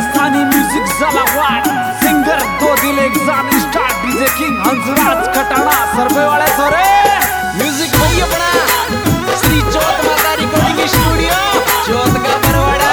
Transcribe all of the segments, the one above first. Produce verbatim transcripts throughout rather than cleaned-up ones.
हिंदुस्तानी music जलावाट singer दो दिल एक जान star DJ king Hansraj Khatana सर्वे वाले सोरे म्यूजिक भाई अपना श्री चौथ माता रिकॉर्डिंग स्टूडियो चौथ का बरवाड़ा।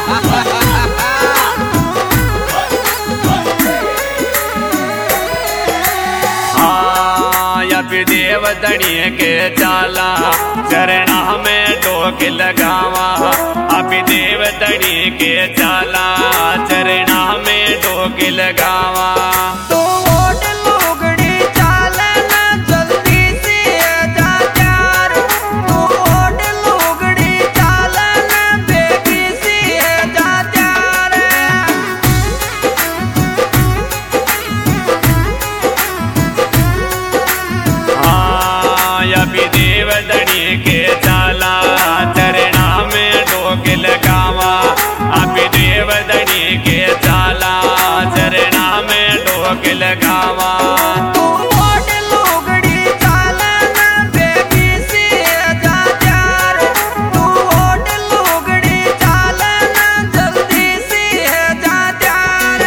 देव दणिये के चाला चरणा में टोक लगावा। अभी देव दणिये के चाला चरणा में टोक लगावा। तो ओट लुगड़ी चाले ना जल्दी से जा प्यार। तो ओट लुगड़ी चाले ना बेगी से जा प्यार। अभी देव दणिये के चाला चरणा में टोक लगावा। अभी देव दणिये के चाला चरणा में टोक लगावा। तो ओट लुगड़ी चाले ना बेगी से जा प्यार। तो ओट लुगड़ी चाले ना जल्दी से जा प्यार।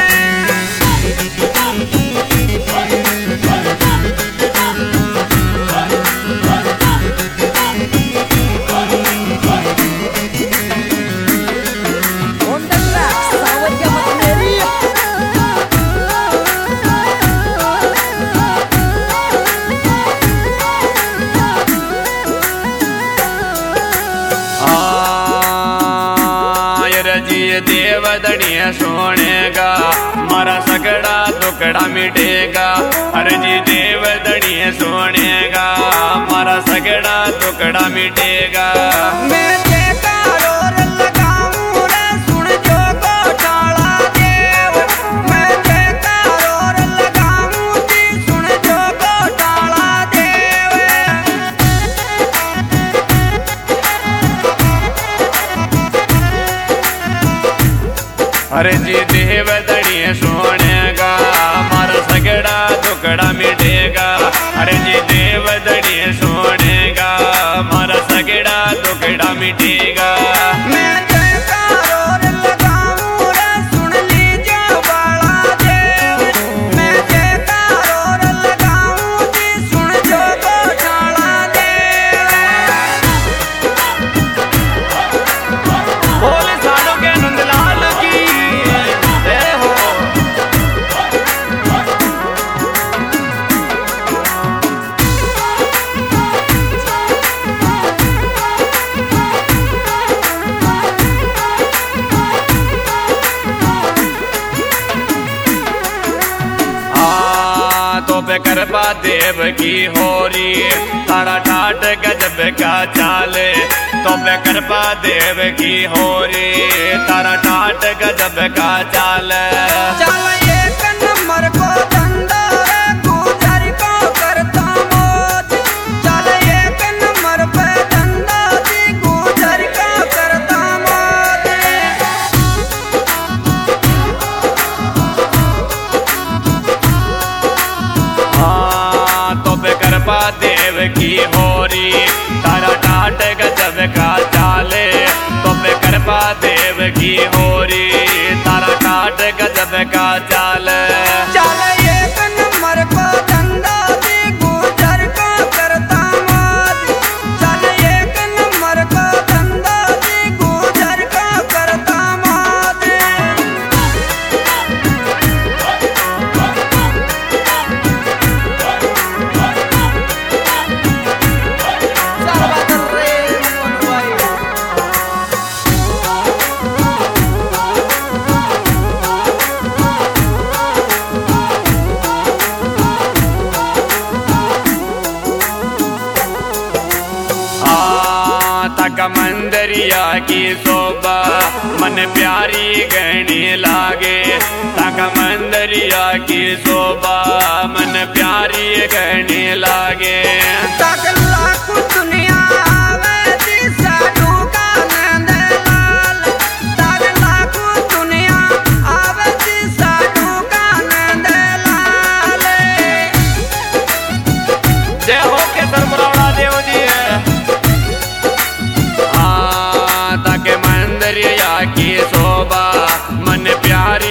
देव दणिये सोनेगा मारा सगड़ा दुकड़ा मिटेगा। अरे जी देव दणिये सोनेगा मारा सगड़ा दुकड़ा मिटेगा। मैं देखा और लगाऊं रे सुन जो गोठाला देव। मैं देखा और लगाऊं जी सुन जो गोठाला देव। अरे जी देव दणिये सोनेगा मारा सगड़ा दुकड़ा मिटेगा। अरे जी देव दणिये सोनेगा मारा सगड़ा दुकड़ा मिटेगा। मैं देखा और लगाऊं रे सुन लीजो बाला देव। मैं देखा और लगाऊं जी सुन जो गोठाला देव। बोले सालों के नंदलाल की जय हो। आ तो पे करबा देव की होरी तारा ठाट गजब का चाले। तो पे करबा देव की होरी तारा ठाट गजब का चाले। चल एक नंबर को धंधा रे गुजर को करता मौज। चल एक नंबर पे धंधा जी गुजर को करता मौज। हाँ तो पे करबा देव की होरी तारा ठाट गजब का चाले। तो पे करबा देव की होरी तारा ठाट गजब का चाले। चल एक नंबर को धंधा जी गुजर को करता मौज। चल एक नंबर को धंधा जी गुजर को करता मौज। तक मंदरिया की शोभा मन प्यारी गहनी लागे। तक मंदरिया की शोभा मन प्यारी गहनी लागे। तक लाख दुनिया आवे जी साधु का नंद लाल। तक लाख दुनिया आवे जी साधु का नंद लाल। जय हो के सरबरावड़ा देव जी है। आ तक मंदरिया की शोभा मन प्यारी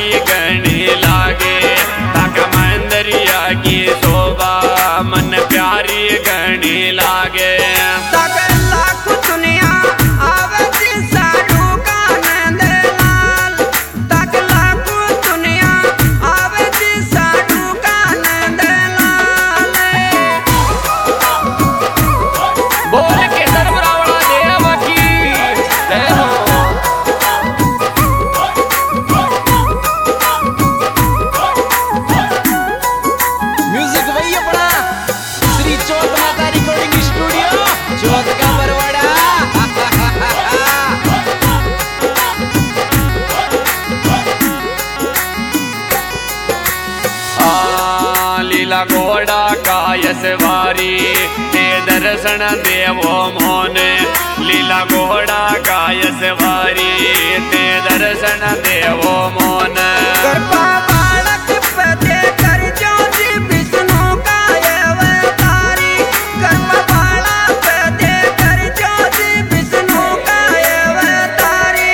लीला घोड़ा काय सवारी ते दर्शन देवो मोन लीला घोड़ा काय सवारी ते दर्शन देवो मोन कृपा बालक पे कर ज्योति विष्णु का अवतारी कृपा बालक पे कर ज्योति विष्णु का अवतारी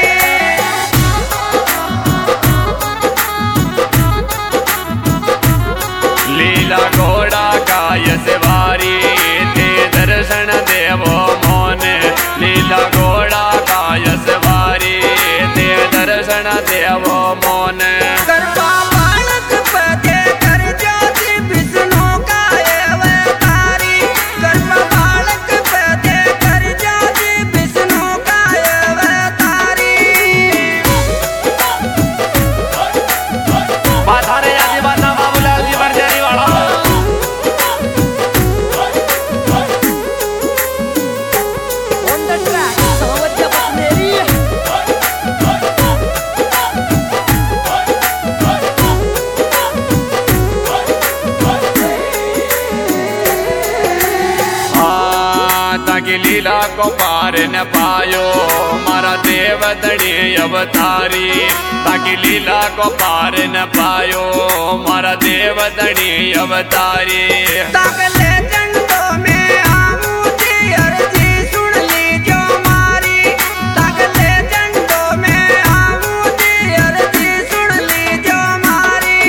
लीला घोड़ा काय सवारी ते दर्शन देवो मोन लीला घोड़ा काय सवारी ते दर्शन देवो मोन कृपा बालक पे कर ज्योति विष्णु का अवतारी कृपा बालक पे कर ज्योति विष्णु का अवतारी बाधारे आदि बाधा बाबूलाल जी बरजारी वाला On the track, Samavadya Patneri. ताकि लीला को पार न पायो मारा देव दड़ी अवतारी ताकि लीला को पार न पायो मारा देव दड़ी अवतारी ताकले चंडों में आऊं जी अर्जी सुन लीजो मारी ताकले चंडों में आऊं जी अर्जी सुन लीजो मारी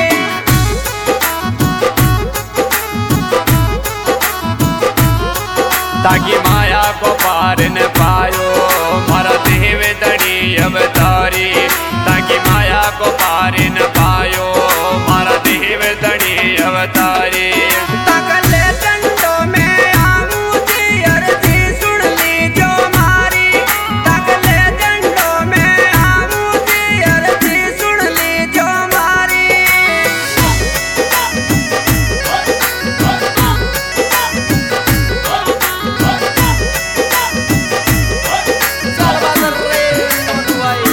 ताकि माया को पार न पायो मारा देव दड़ी अवतारी ताकि माया को पार न पायो मारा देव दड़ी अवतारी ताकले चंडों में आऊं जी अर्जी सुन लीजो मारी ताकले चंडों में आऊं जी अर्जी सुन लीजो मारी Salvador Rey, Manuai.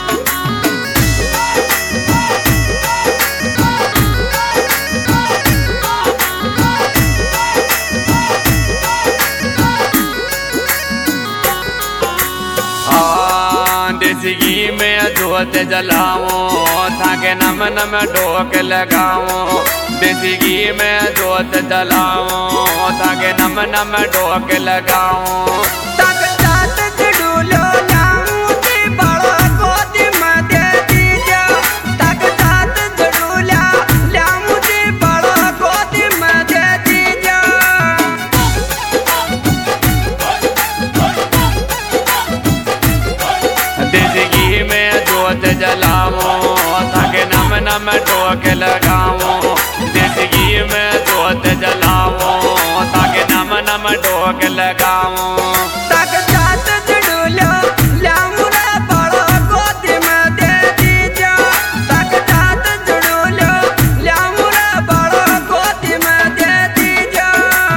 देसी घी में जोत जलाओ थाके नम नम डोक लगाओ देसी घी में जोत जलाओ थाके नम नम डोक लगाओ तक जात जडूलो लाऊं ते बड़ा गोदी में दे दीजा तक जात जडूला लाऊं ते बड़ा गोदी में दे दीजा देसी घी में जोत जलाओ थाके नम नम डोक लगाओ देसी घी में जोत जलाओ थाके नम नम डोक लगाओ तक जात जडूलो लाऊं रे बड़ा गोदी में दे दीजा तक जात जडूलो लाऊं रे बड़ा गोदी में दे दीजा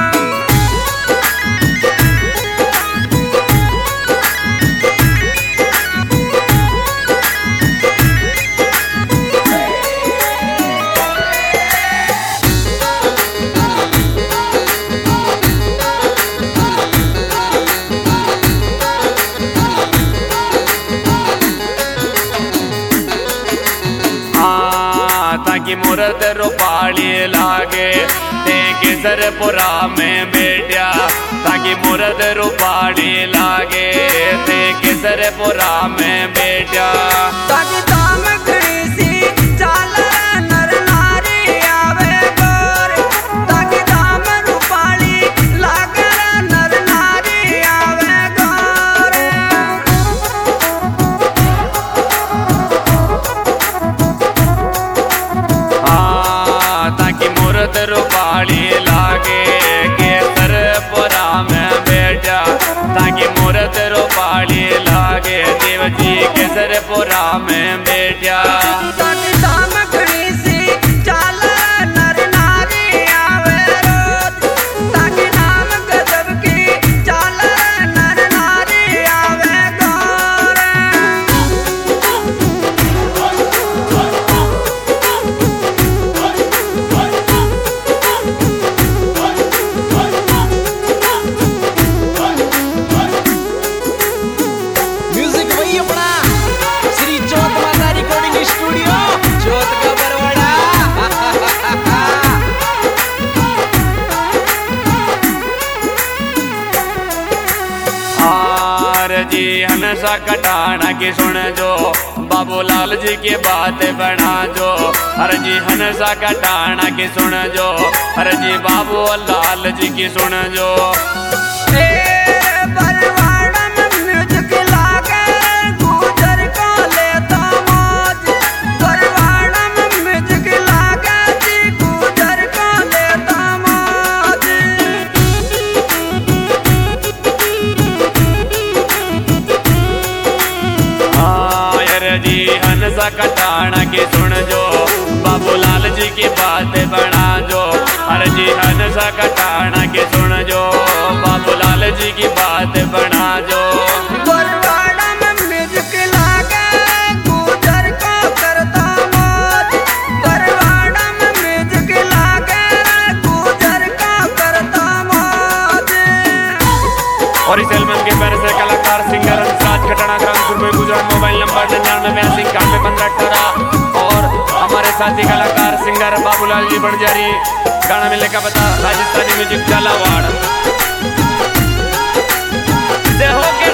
ताकि मूर्त रूपाली लागे ते किसरपुरा में बेटिया ताकि मूर्त रूपाली लागे ते किसरपुरा में बेटिया ताकि दाम घड़ी चाल नर नारी आवे गोर ताकि दाम रूपाली लागर नर नारी आवे गोर हाँ ताकि मूर्त रूपाली लागे केसरपुरा में बेटिया ताकि मूर्त रूपाली लागे देव जी केसरपुरा जी हंसा कटाना की सुन जो बाबूलाल जी की बात बना जो हर जी हंसा कटाना की सुन जो हर जी बाबू लाल जी की सुन जो हंसा कटाना की सुन जो बाबूलाल जी की बात बना जो हर जी हंसा कटाना की सुन जो बाबूलाल जी की बात बना जो और इस एल्बम के पैर से कलाकार सिंगर हंसराज खटाना ग्रामपुर में गुजरात मोबाइल नंबर निन्यानवे बयासी इक्यानवे पंद्रह अठारह और हमारे साथी कलाकार सिंगर बाबूलाल जी बड़जारी गाना मिलने का पता राजस्थानी म्यूजिक झालावाड़ से होके